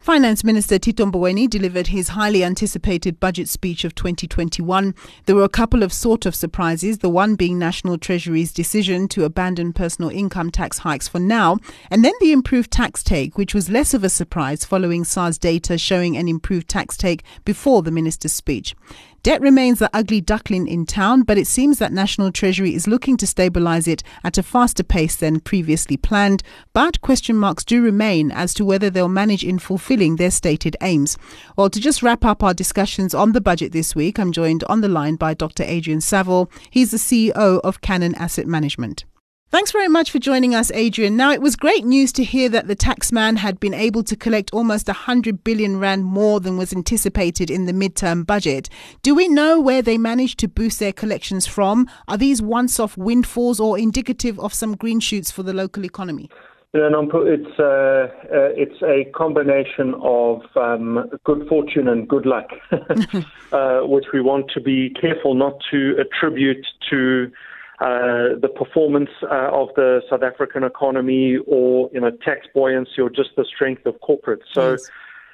Finance Minister Tito Mboweni delivered his highly anticipated budget speech of 2021. There were a couple of sort of surprises, the one being National Treasury's decision to abandon personal income tax hikes for now, and then the improved tax take, which was less of a surprise following SARS data showing an improved tax take before the minister's speech. Debt remains the ugly duckling in town, but it seems that National Treasury is looking to stabilise it at a faster pace than previously planned. But question marks do remain as to whether they'll manage in fulfilling their stated aims. Well, to just wrap up our discussions on the budget this week, I'm joined on the line by Dr. Adrian Saville. He's the CEO of Cannon Asset Management. Thanks very much for joining us, Adrian. Now, it was great news to hear that the taxman had been able to collect almost 100 billion rand more than was anticipated in the midterm budget. Do we know where they managed to boost their collections from? Are these once-off windfalls or indicative of some green shoots for the local economy? Nompu, it's a combination of good fortune and good luck, which we want to be careful not to attribute to the performance of the South African economy or, tax buoyancy or just the strength of corporates. So, Yes.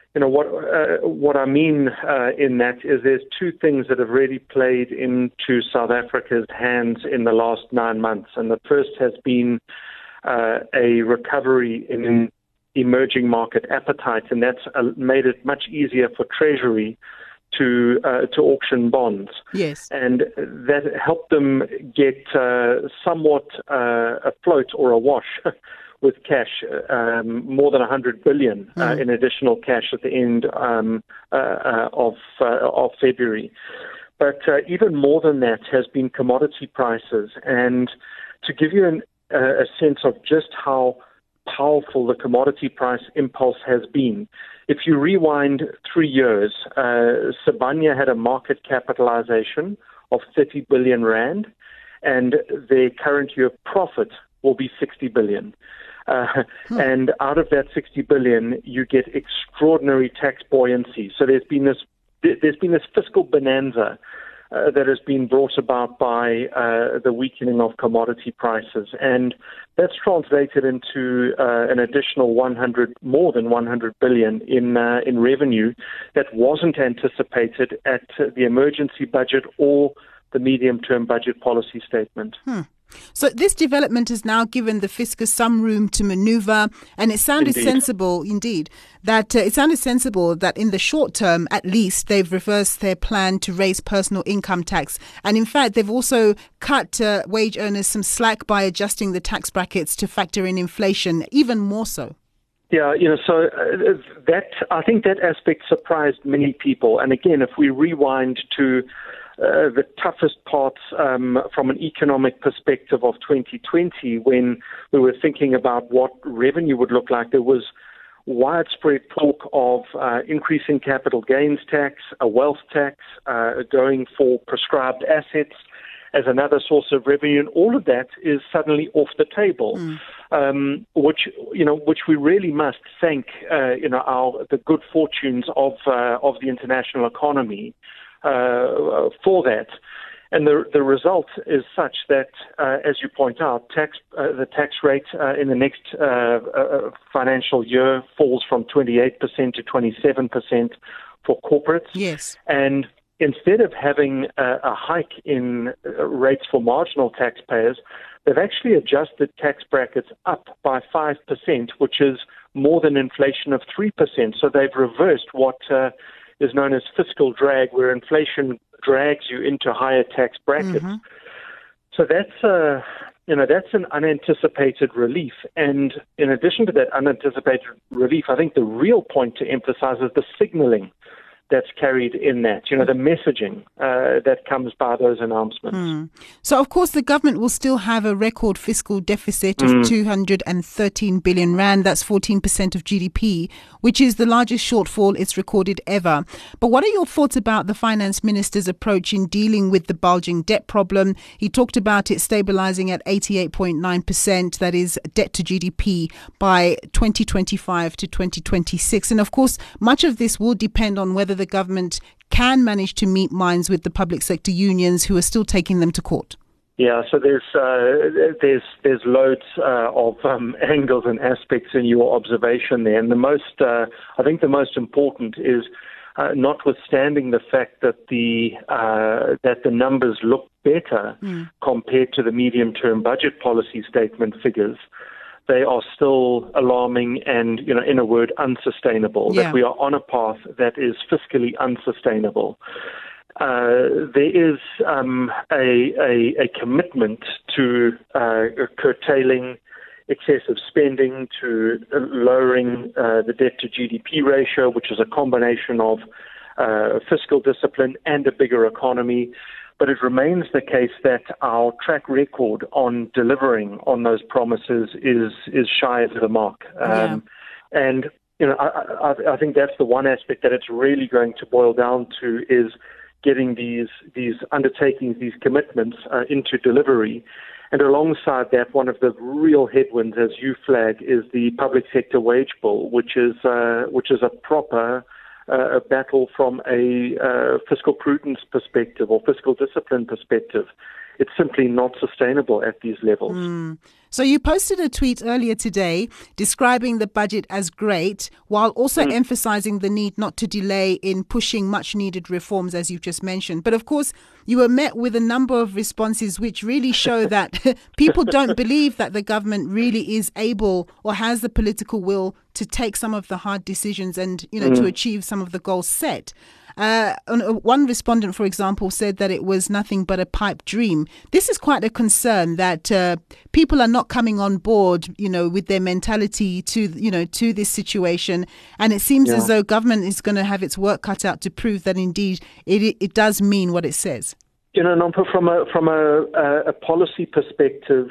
What I mean in that is there's two things that have really played into South Africa's hands in the last 9 months. And the first has been a recovery in emerging market appetite, and that's made it much easier for Treasury to auction bonds. Yes. And that helped them get somewhat afloat or awash with cash, more than 100 billion in additional cash at the end of February. But even more than that has been commodity prices. And to give you a sense of just how powerful the commodity price impulse has been, if you rewind 3 years, Sibanye had a market capitalization of 30 billion rand, and their current year profit will be 60 billion. And out of that 60 billion, you get extraordinary tax buoyancy. So there's been this fiscal bonanza that has been brought about by the weakening of commodity prices, and that's translated into an additional more than 100 billion in revenue that wasn't anticipated at the emergency budget or the medium-term budget policy statement. So this development has now given the fiscus some room to manoeuvre, and it sounded sensible, that in the short term, at least, they've reversed their plan to raise personal income tax. And in fact, they've also cut wage earners some slack by adjusting the tax brackets to factor in inflation, even more so. Yeah, so I think that aspect surprised many people. And again, if we rewind to the toughest parts from an economic perspective of 2020, when we were thinking about what revenue would look like, there was widespread talk of increasing capital gains tax, a wealth tax, going for prescribed assets as another source of revenue, and all of that is suddenly off the table, which we really must thank the good fortunes of the international economy for that. And the result is such that, as you point out, the tax rate in the next financial year falls from 28% to 27% for corporates. Yes. And instead of having a hike in rates for marginal taxpayers, they've actually adjusted tax brackets up by 5%, which is more than inflation of 3%. So they've reversed what is known as fiscal drag, where inflation drags you into higher tax brackets. So that's an unanticipated relief. And in addition to that unanticipated relief, I think the real point to emphasize is the signaling that's carried in that, the messaging that comes by those announcements. So, of course, the government will still have a record fiscal deficit of 213 billion rand. That's 14% of GDP, which is the largest shortfall it's recorded ever. But what are your thoughts about the finance minister's approach in dealing with the bulging debt problem? He talked about it stabilizing at 88.9%, that is debt to GDP, by 2025 to 2026. And, of course, much of this will depend on whether the government can manage to meet minds with the public sector unions who are still taking them to court. Yeah, so there's loads of angles and aspects in your observation there, and I think the most important is notwithstanding the fact that the numbers look better compared to the medium-term budget policy statement figures, they are still alarming and, in a word, unsustainable. Yeah. That we are on a path that is fiscally unsustainable. There is a commitment to curtailing excessive spending, to lowering the debt to GDP ratio, which is a combination of fiscal discipline and a bigger economy. But it remains the case that our track record on delivering on those promises is shy of the mark. And I think that's the one aspect that it's really going to boil down to, is getting these undertakings, these commitments into delivery. And alongside that, one of the real headwinds, as you flag, is the public sector wage bill, which is a proper battle from a fiscal prudence perspective or fiscal discipline perspective. It's simply not sustainable at these levels. So you posted a tweet earlier today describing the budget as great, while also emphasizing the need not to delay in pushing much needed reforms, as you've just mentioned. But of course, you were met with a number of responses which really show that people don't believe that the government really is able or has the political will to take some of the hard decisions and, to achieve some of the goals set. One respondent, for example, said that it was nothing but a pipe dream. This is quite a concern that people are not coming on board, with their mentality to this situation. And it seems as though government is going to have its work cut out to prove that indeed it does mean what it says. Nompo, from a policy perspective,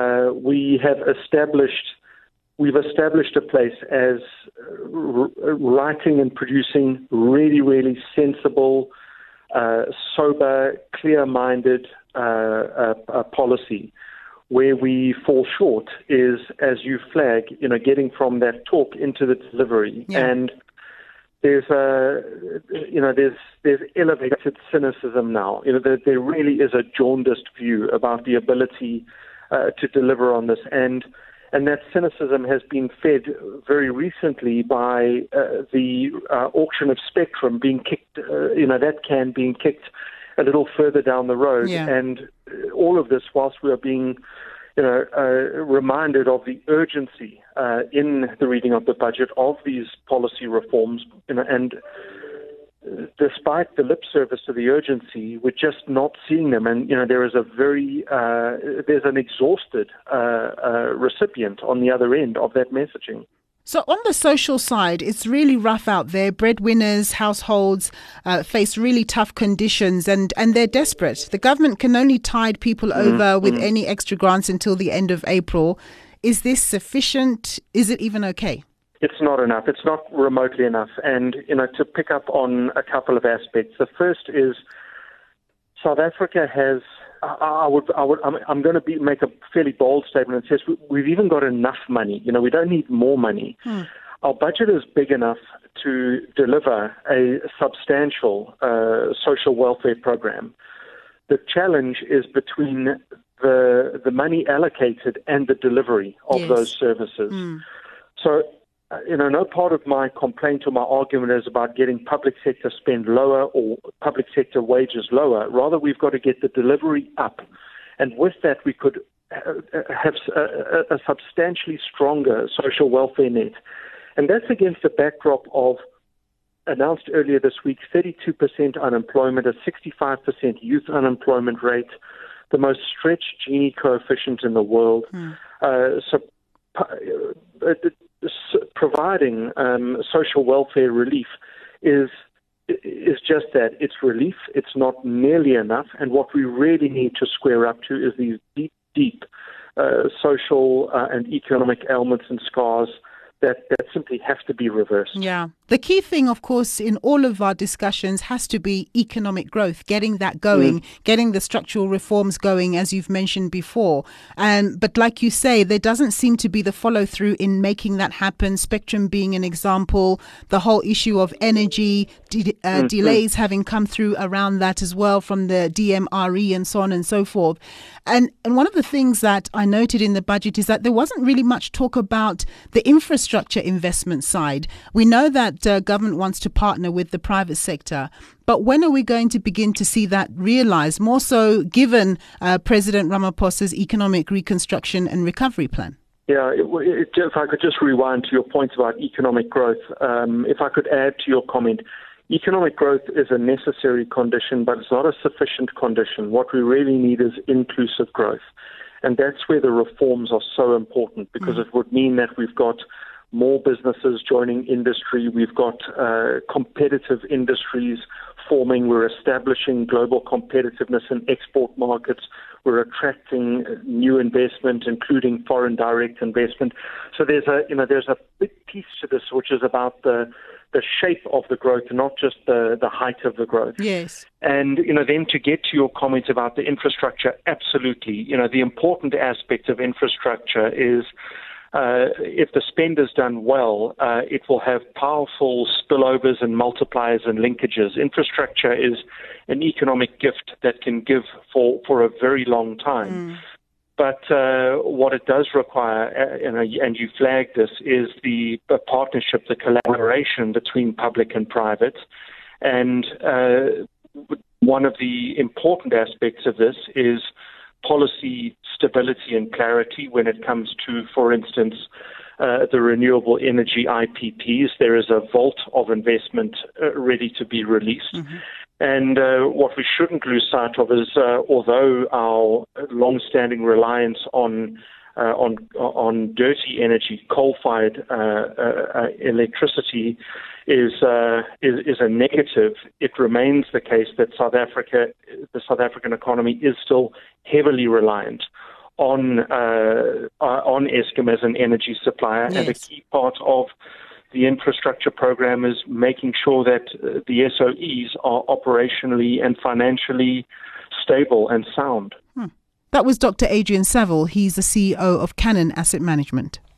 we've established a place as writing and producing really, really sensible, sober, clear-minded policy. Where we fall short is, as you flag, getting from that talk into the delivery. Yeah. And there's elevated cynicism now. There really is a jaundiced view about the ability to deliver on this. And that cynicism has been fed very recently by the auction of spectrum being kicked, that can being kicked a little further down the road. Yeah. And all of this whilst we are being, reminded of the urgency in the reading of the budget of these policy reforms, and despite the lip service to the urgency, we're just not seeing them. And, there is there's an exhausted recipient on the other end of that messaging. So on the social side, it's really rough out there. Breadwinners, households face really tough conditions and they're desperate. The government can only tide people over with any extra grants until the end of April. Is this sufficient? Is it even okay? It's not enough. It's not remotely enough. And, to pick up on a couple of aspects. The first is South Africa has, I'm going to make a fairly bold statement that says we've even got enough money. We don't need more money. Our budget is big enough to deliver a substantial social welfare program. The challenge is between the money allocated and the delivery of those services. So, no part of my complaint or my argument is about getting public sector spend lower or public sector wages lower. Rather, we've got to get the delivery up. And with that, we could have a substantially stronger social welfare net. And that's against the backdrop of, announced earlier this week, 32% unemployment, a 65% youth unemployment rate, the most stretched Gini coefficient in the world. Providing social welfare relief is just that. It's relief. It's not nearly enough. And what we really need to square up to is these deep social and economic ailments and scars that simply have to be reversed. Yeah. The key thing, of course, in all of our discussions has to be economic growth, getting that going, getting the structural reforms going, as you've mentioned before. But like you say, there doesn't seem to be the follow through in making that happen. Spectrum being an example, the whole issue of energy, delays having come through around that as well from the DMRE and so on and so forth. And one of the things that I noted in the budget is that there wasn't really much talk about the infrastructure investment side. We know that government wants to partner with the private sector, but when are we going to begin to see that realized, more so given President Ramaphosa's economic reconstruction and recovery plan? Yeah, if I could just rewind to your point about economic growth, if I could add to your comment, economic growth is a necessary condition, but it's not a sufficient condition. What we really need is inclusive growth. And that's where the reforms are so important, because it would mean that we've got more businesses joining industry, we've got competitive industries forming, we're establishing global competitiveness in export markets, we're attracting new investment, including foreign direct investment. So there's a big piece to this, which is about the shape of the growth, not just the height of the growth. Yes. And, then to get to your comment about the infrastructure, absolutely. The important aspect of infrastructure is if the spend is done well, it will have powerful spillovers and multipliers and linkages. Infrastructure is an economic gift that can give for a very long time. But what it does require, and you flagged this, is the partnership, the collaboration between public and private. And one of the important aspects of this is policy stability and clarity when it comes to, for instance, the renewable energy IPPs. There is a vault of investment ready to be released. And what we shouldn't lose sight of is, although our long-standing reliance on dirty energy, coal-fired electricity, is a negative, it remains the case that the South African economy is still heavily reliant on Eskom as an energy supplier. Yes. And a key part of the infrastructure program is making sure that the SOEs are operationally and financially stable and sound. That was Dr. Adrian Saville. He's the CEO of Cannon Asset Management.